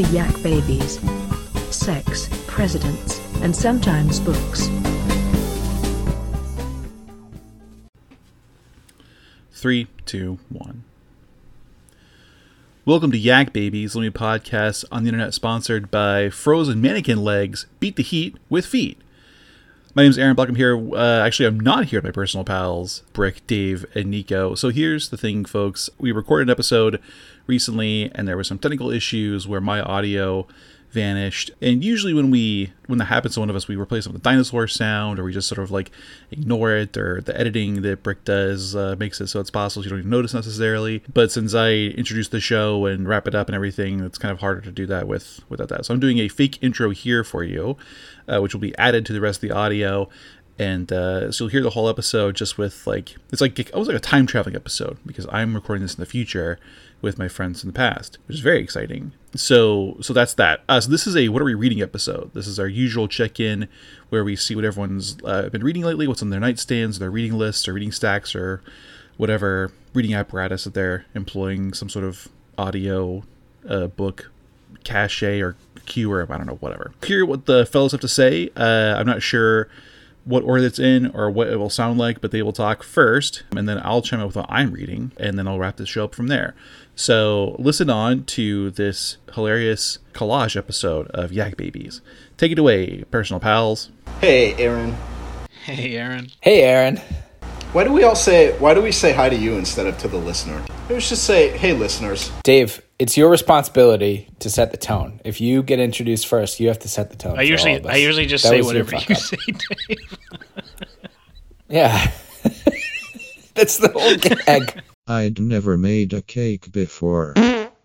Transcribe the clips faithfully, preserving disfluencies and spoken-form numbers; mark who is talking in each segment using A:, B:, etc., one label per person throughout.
A: the Yak Babies. Sex, presidents, and sometimes books.
B: Three, two, one. Welcome to Yak Babies, only podcast on the internet sponsored by Frozen Mannequin Legs. Beat the heat with feet. My name is Aaron Black. I'm here. Uh, actually, I'm not here with my personal pals, Brick, Dave, and Nico. So here's the thing, folks. We recorded an episode recently, and there were some technical issues where my audio vanished. And usually when we when that happens to one of us, we replace it with a dinosaur sound, or we just sort of like ignore it, or the editing that Brick does uh, makes it so it's possible you don't even notice necessarily. But since I introduced the show and wrap it up and everything, it's kind of harder to do that with without that. So I'm doing a fake intro here for you, uh, which will be added to the rest of the audio. And uh, so you'll hear the whole episode just with like, it's like almost like a time traveling episode, because I'm recording this in the future with my friends in the past, which is very exciting. So so that's that. Uh, so this is a What Are We Reading episode. This is our usual check-in where we see what everyone's uh, been reading lately, what's on their nightstands, their reading lists, or reading stacks, or whatever reading apparatus that they're employing, some sort of audio uh, book cache or queue, or I don't know, whatever. Hear what the fellows have to say. Uh, I'm not sure what order it's in or what it will sound like, but they will talk first, and then I'll chime in with what I'm reading, and then I'll wrap the show up from there. So listen on to this hilarious collage episode of Yak Babies. Take it away, personal pals.
C: Hey, Aaron.
D: Hey, Aaron.
E: Hey, Aaron.
C: Why do we all say, why do we say hi to you instead of to the listener? Let's just say, hey, listeners.
E: Dave, it's your responsibility to set the tone. If you get introduced first, you have to set the tone.
D: I usually I usually just
E: that
D: say whatever you
E: up.
D: say, Dave.
E: Yeah. That's the whole gag.
F: I'd never made a cake before.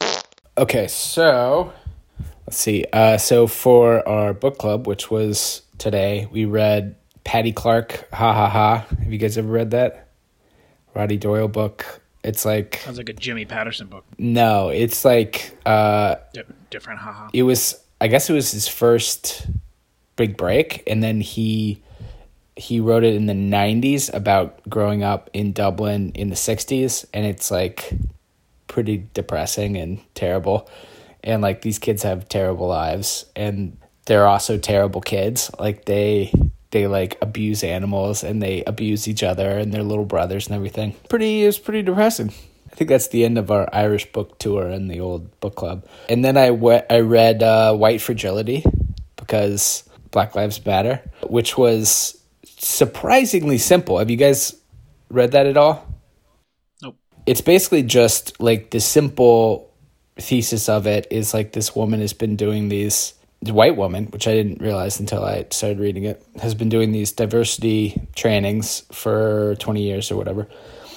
E: Okay, so let's see. Uh, so for our book club, which was today, we read Patty Clark, Ha Ha Ha. Have you guys ever read that? Roddy Doyle book. It's like...
D: Sounds like a Jimmy Patterson book.
E: No, it's like... Uh,
D: D- different, haha.
E: It was... I guess it was his first big break, and then he... He wrote it in the nineties about growing up in Dublin in the sixties, and it's like pretty depressing and terrible. And like these kids have terrible lives, and they're also terrible kids. Like they they like abuse animals, and they abuse each other and their little brothers and everything. Pretty it was pretty depressing. I think that's the end of our Irish book tour in the old book club. And then I went, I read uh, White Fragility, because Black Lives Matter, which was surprisingly simple. Have you guys read that at all?
D: Nope.
E: It's basically just like the simple thesis of it is like this woman has been doing these, the white woman, which I didn't realize until I started reading it, has been doing these diversity trainings for twenty years or whatever.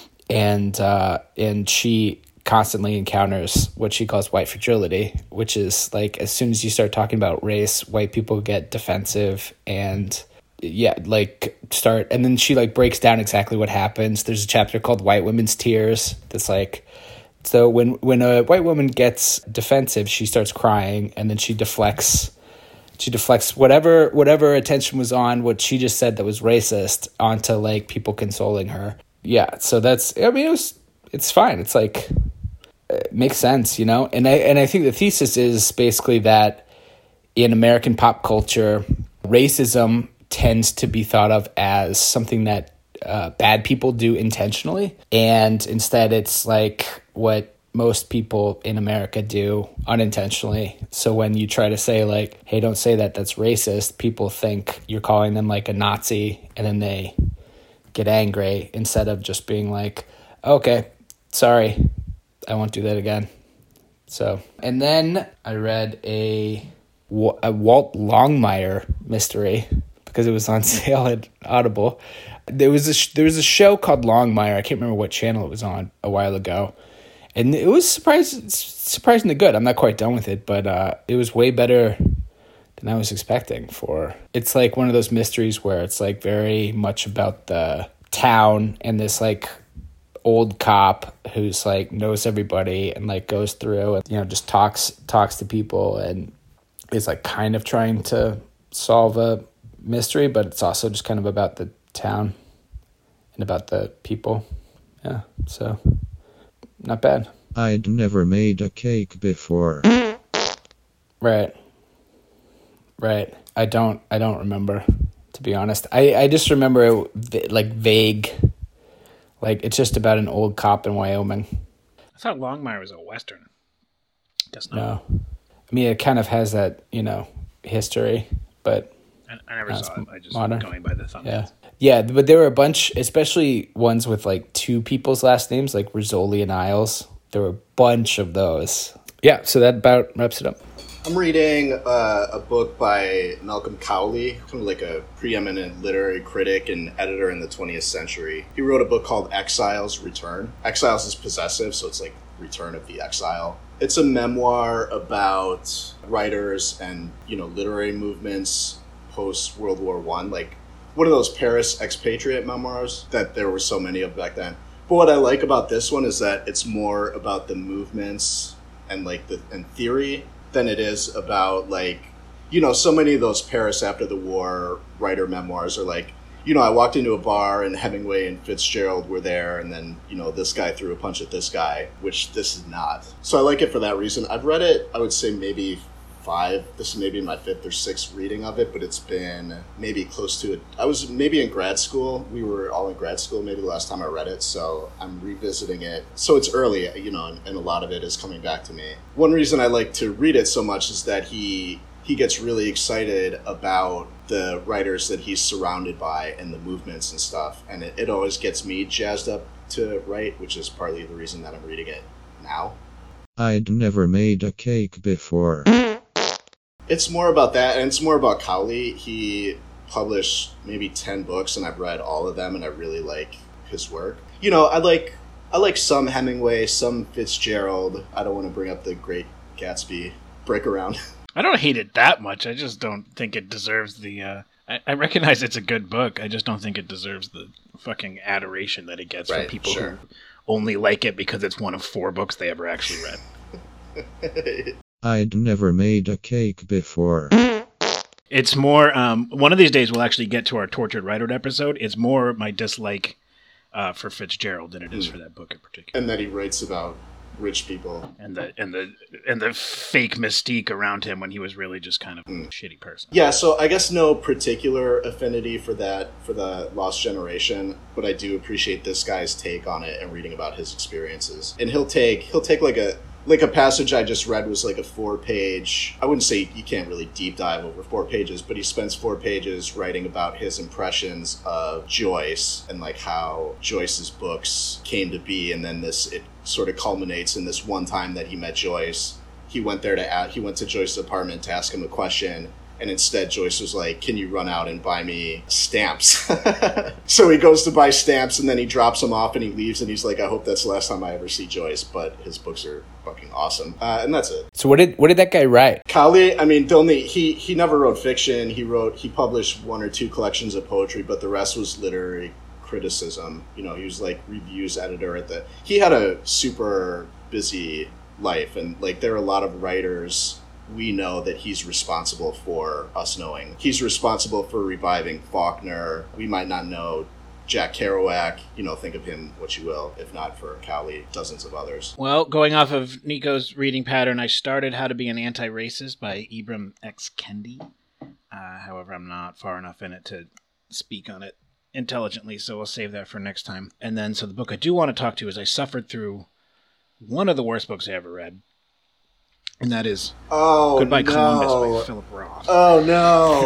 E: And, uh, and she constantly encounters what she calls white fragility, which is like, as soon as you start talking about race, white people get defensive and yeah, like start, and then she like breaks down exactly what happens. There's a chapter called White Women's Tears that's like, so when when a white woman gets defensive, she starts crying, and then she deflects she deflects whatever whatever attention was on what she just said that was racist onto like people consoling her. Yeah, so that's, I mean, it was it's fine. It's like, it makes sense, you know? And I and I think the thesis is basically that in American pop culture, racism tends to be thought of as something that uh, bad people do intentionally. And instead it's like what most people in America do unintentionally. So when you try to say like, hey, don't say that, that's racist, people think you're calling them like a Nazi, and then they get angry instead of just being like, okay, sorry, I won't do that again. So, and then I read a, a Walt Longmire mystery, because it was on sale at Audible. There was a sh- there was a show called Longmire. I can't remember what channel it was on a while ago, and it was surprising surprisingly good. I'm not quite done with it, but uh, it was way better than I was expecting. For it's like one of those mysteries where it's like very much about the town and this like old cop who's like knows everybody and like goes through and, you know, just talks talks to people and is like kind of trying to solve a mystery, but it's also just kind of about the town and about the people. Yeah, so not bad.
F: I'd never made a cake before.
E: Right. Right. I don't. I don't remember. To be honest, I, I just remember it, like vague. Like it's just about an old cop in Wyoming.
D: I thought Longmire was a Western. Guess not.
E: No, I mean it kind of has that you know history, but
D: I, I never
E: That's
D: saw it. I just
E: modern.
D: going by the thumbnails.
E: yeah, yeah. But there were a bunch, especially ones with like two people's last names, like Rizzoli and Isles. There were a bunch of those. Yeah, so that about wraps it up.
C: I'm reading uh, a book by Malcolm Cowley, kind of like a preeminent literary critic and editor in the twentieth century. He wrote a book called Exile's Return. Exiles is possessive, so it's like Return of the Exile. It's a memoir about writers and, you know, literary movements post-World War One, like one of those Paris expatriate memoirs that there were so many of back then. But what I like about this one is that it's more about the movements and like the and theory than it is about like, you know, so many of those Paris after the war writer memoirs are like, you know, I walked into a bar and Hemingway and Fitzgerald were there and then, you know, this guy threw a punch at this guy, which this is not. So I like it for that reason. I've read it, I would say maybe five. This is maybe my fifth or sixth reading of it, but it's been maybe close to it. I was maybe in grad school. We were all in grad school maybe the last time I read it, so I'm revisiting it. So it's early, you know, and, and a lot of it is coming back to me. One reason I like to read it so much is that he he gets really excited about the writers that he's surrounded by and the movements and stuff, and it, it always gets me jazzed up to write, which is partly the reason that I'm reading it now.
F: I'd never made a cake before.
C: It's more about that, and it's more about Cowley. He published maybe ten books, and I've read all of them, and I really like his work. You know, I like I like some Hemingway, some Fitzgerald. I don't want to bring up the Great Gatsby break around.
D: I don't hate it that much. I just don't think it deserves the... Uh, I, I recognize it's a good book. I just don't think it deserves the fucking adoration that it gets
C: Right,
D: from people
C: sure.
D: who only like it because it's one of four books they ever actually read.
F: I'd never made a cake before.
D: It's more... Um, one of these days we'll actually get to our Tortured Writer episode. It's more my dislike uh, for Fitzgerald than it is
C: Mm.
D: for that book in particular.
C: And that he writes about rich people.
D: And the and the and the fake mystique around him when he was really just kind of
C: Mm.
D: a shitty person.
C: Yeah, so I guess no particular affinity for that, for the Lost Generation, but I do appreciate this guy's take on it and reading about his experiences. And he'll take he'll take like a like a passage I just read was like a four page, I wouldn't say you can't really deep dive over four pages, but he spends four pages writing about his impressions of Joyce and like how Joyce's books came to be, and then this it sort of culminates in this one time that he met Joyce. He went there to ask, he went to Joyce's apartment to ask him a question, and instead Joyce was like, can you run out and buy me stamps? So he goes to buy stamps, and then he drops them off and he leaves, and he's like, I hope that's the last time I ever see Joyce, but his books are fucking awesome. Uh, and that's it.
E: So what did what did that guy write?
C: Cowley, I mean, the only, he, he never wrote fiction. He wrote, he published one or two collections of poetry, but the rest was literary criticism. You know, he was like reviews editor at the, he had a super busy life, and like there are a lot of writers we know that he's responsible for us knowing. He's responsible for reviving Faulkner. We might not know Jack Kerouac. You know, think of him what you will. If not for Cowley, dozens of others.
D: Well, going off of Nico's reading pattern, I started How to Be an Anti-Racist by Ibram X. Kendi. Uh, however, I'm not far enough in it to speak on it intelligently, so we'll save that for next time. And then, so the book I do want to talk to is I suffered through one of the worst books I ever read, and that is
C: Oh,
D: Goodbye
C: no.
D: Columbus by Philip Roth.
C: Oh, no.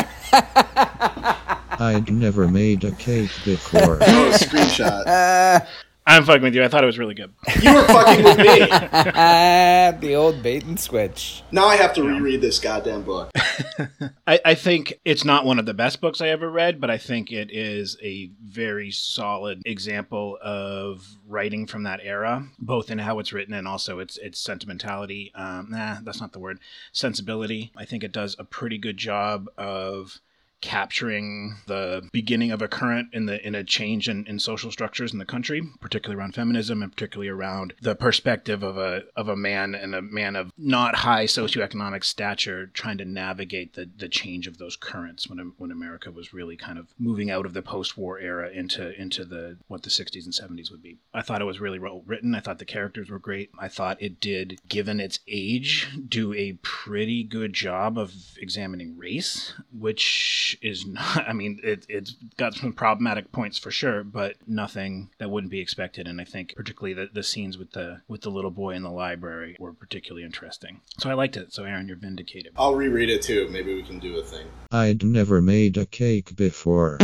F: I'd never made a cake before.
C: Oh, screenshot.
D: I'm fucking with you. I thought it was really good.
C: You were fucking with me.
E: The old bait and switch.
C: Now I have to reread this goddamn book.
D: I, I think it's not one of the best books I ever read, but I think it is a very solid example of writing from that era, both in how it's written and also its its sentimentality. Um, nah, that's not the word. Sensibility. I think it does a pretty good job of capturing the beginning of a current in the in a change in, in social structures in the country, particularly around feminism and particularly around the perspective of a of a man and a man of not high socioeconomic stature trying to navigate the, the change of those currents when when America was really kind of moving out of the post-war era into into the what the sixties and seventies would be. I thought it was really well written. I thought the characters were great. I thought it did, given its age, do a pretty good job of examining race, which is not, I mean, it, it's got some problematic points for sure, but nothing that wouldn't be expected. And I think particularly the, the scenes with the with the little boy in the library were particularly interesting. So I liked it. So Aaron, you're vindicated.
C: I'll reread it too. Maybe we can do a thing.
F: I'd never made a cake before.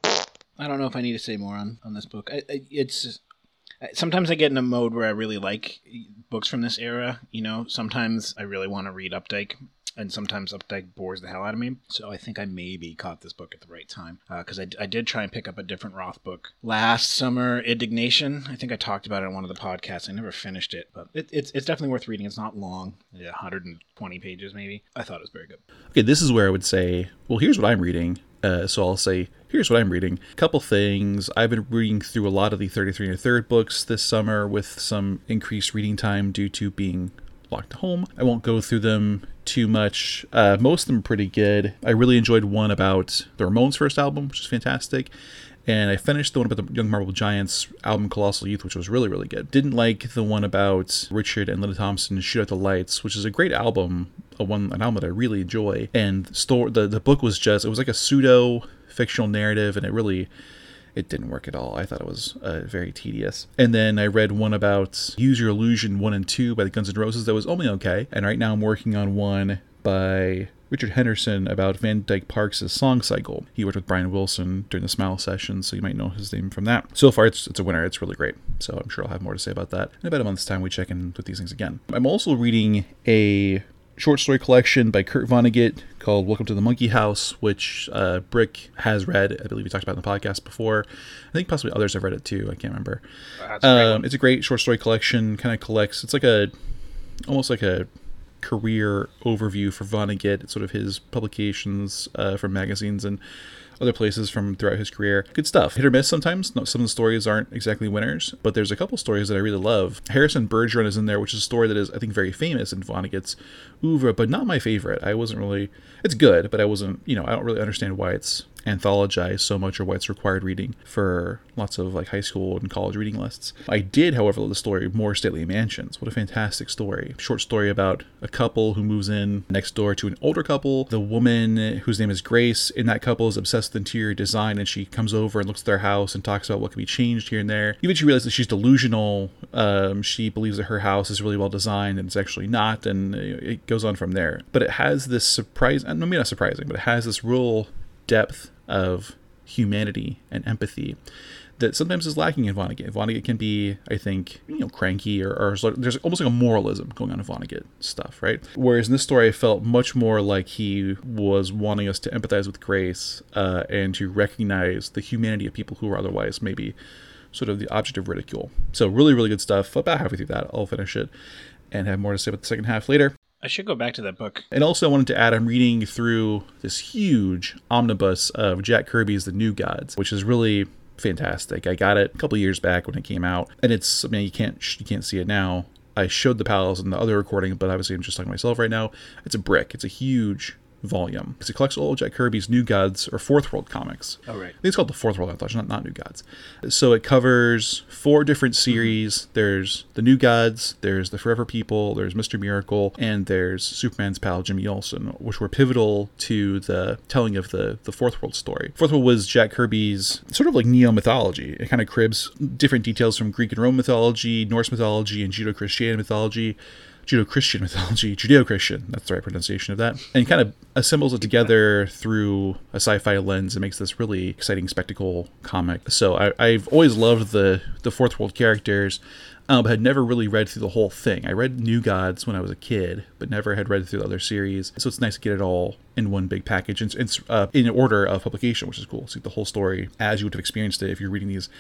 D: I don't know if I need to say more on, on this book. I, I, it's sometimes I get in a mode where I really like books from this era. You know, sometimes I really want to read Updike. And sometimes Updike bores the hell out of me. So I think I maybe caught this book at the right time. Because uh, I, I did try and pick up a different Roth book last summer, Indignation. I think I talked about it on one of the podcasts. I never finished it. But it, it's it's definitely worth reading. It's not long. one hundred twenty pages maybe. I thought it was very good.
B: Okay, this is where I would say, well, here's what I'm reading. Uh, so I'll say, here's what I'm reading. A couple things. I've been reading through a lot of the thirty-three and a third books this summer with some increased reading time due to being locked at home. I won't go through them too much. Uh, most of them are pretty good. I really enjoyed one about the Ramones' first album, which is fantastic. And I finished the one about the Young Marble Giants album Colossal Youth, which was really, really good. Didn't like the one about Richard and Linda Thompson Shoot Out the Lights, which is a great album, a one an album that I really enjoy. And store the, the book was just, it was like a pseudo-fictional narrative, and it really... it didn't work at all. I thought it was uh, very tedious. And then I read one about Use Your Illusion one and two by the Guns N' Roses that was only okay. And right now I'm working on one by Richard Henderson about Van Dyke Parks' Song Cycle. He worked with Brian Wilson during the Smile session, so you might know his name from that. So far, it's it's a winner. It's really great. So I'm sure I'll have more to say about that. In about a month's time, we check in with these things again. I'm also reading a short story collection by Kurt Vonnegut called Welcome to the Monkey House, which uh, Brick has read. I believe we talked about in the podcast before. I think possibly others have read it too. I can't remember.
D: That's a
B: um, it's a great short story collection. Kind of collects. It's like a almost like a career overview for Vonnegut. It's sort of his publications uh, from magazines and other places from throughout his career. Good stuff. Hit or miss sometimes. No, some of the stories aren't exactly winners, but there's a couple stories that I really love. Harrison Bergeron is in there, which is a story that is, I think, very famous in Vonnegut's oeuvre, but not my favorite. I wasn't really... It's good, but I wasn't, you know, I don't really understand why it's anthologized so much or why it's required reading for lots of like high school and college reading lists. I did, however, love the story More Stately Mansions. What a fantastic story. Short story about a couple who moves in next door to an older couple. The woman, whose name is Grace, in that couple is obsessed with interior design, and she comes over and looks at their house and talks about what can be changed here and there. Even she realizes that she's delusional. Um, she believes that her house is really well designed and it's actually not, and it goes on from there. But it has this surprise, I mean, not surprising, but it has this real depth of humanity and empathy that sometimes is lacking in Vonnegut. Vonnegut can be, I think, you know, cranky or, or there's almost like a moralism going on in Vonnegut stuff, right? Whereas in this story, I felt much more like he was wanting us to empathize with Grace uh, and to recognize the humanity of people who are otherwise maybe sort of the object of ridicule. So really, really good stuff. About halfway through that, I'll finish it and have more to say about the second half later.
D: I should go back to that book.
B: And also I wanted to add, I'm reading through this huge omnibus of Jack Kirby's The New Gods, which is really fantastic. I got it a couple years back when it came out, and it's, I mean, you can't you can't see it now. I showed the pals in the other recording, but obviously I'm just talking to myself right now. It's a brick. It's a huge volume. It collects all of Jack Kirby's New Gods or Fourth World comics.
D: Oh, right.
B: I think it's called the Fourth World Anthology, not, not New Gods. So it covers four different series. There's the New Gods, there's the Forever People, there's Mister Miracle, and there's Superman's pal Jimmy Olsen, which were pivotal to the telling of the, the Fourth World story. Fourth World was Jack Kirby's sort of like neo-mythology. It kind of cribs different details from Greek and Roman mythology, Norse mythology, and Judeo-Christian mythology. Judeo-Christian mythology, Judeo-Christian, that's the right pronunciation of that, and kind of assembles it together through a sci-fi lens and makes this really exciting spectacle comic. So I, I've always loved the, the Fourth World characters, um, but had never really read through the whole thing. I read New Gods when I was a kid, but never had read through the other series, so it's nice to get it all in one big package. It's, it's uh, in order of publication, which is cool. See the whole story as you would have experienced it if you're reading these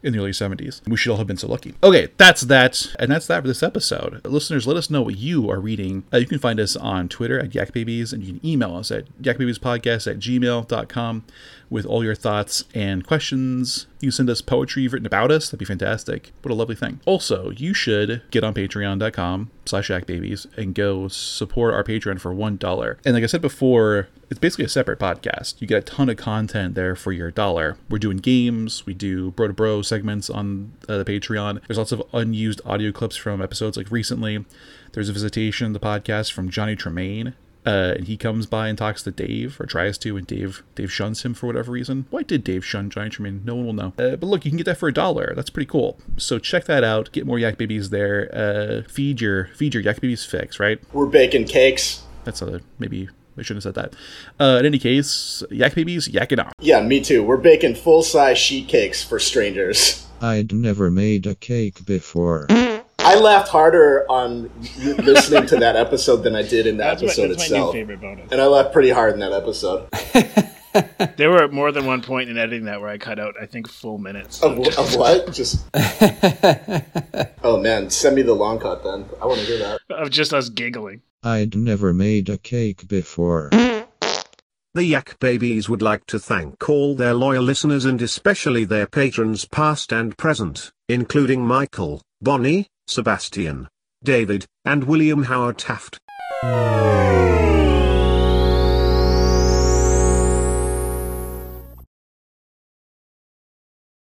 B: in the early seventies. We should all have been so lucky. Okay, that's that. And that's that for this episode. Listeners, let us know what you are reading. Uh, you can find us on Twitter at Yak Babies, and you can email us at yakbabiespodcast at gmail dot com with all your thoughts and questions. You can send us poetry you've written about us. That'd be fantastic. What a lovely thing. Also, you should get on patreon dot com slash yakbabies and go support our Patreon for one dollar. And like I said before, it's basically a separate podcast. You get a ton of content there for your dollar. We're doing games. We do bro to bro segments on uh, the Patreon. There's lots of unused audio clips from episodes like recently. There's a visitation of the podcast from Johnny Tremaine. Uh, and he comes by and talks to Dave, or tries to, and Dave Dave shuns him for whatever reason. Why did Dave shun Johnny Tremaine? No one will know. Uh, but look, you can get that for a dollar. That's pretty cool. So check that out. Get more Yak Babies there. Uh, feed your feed your Yak Babies fix, right?
C: We're baking cakes.
B: That's a maybe. I shouldn't have said that. Uh, in any case, Yak Babies, yak it on.
C: Yeah, me too. We're baking full-size sheet cakes for strangers.
F: I'd never made a cake before.
C: I laughed harder on listening to that episode than I did in the
D: That's,
C: episode
D: my, that's
C: itself.
D: my new favorite bonus.
C: And I laughed pretty hard in that episode.
D: There were more than one point in editing that where I cut out, I think, full minutes.
C: Of, of what? Just. Oh man, send me the long cut then. I want to hear that.
D: Of just us giggling.
F: I'd never made a cake before.
G: The Yak Babies would like to thank all their loyal listeners and especially their patrons past and present, including Michael, Bonnie, Sebastian, David, and William Howard Taft.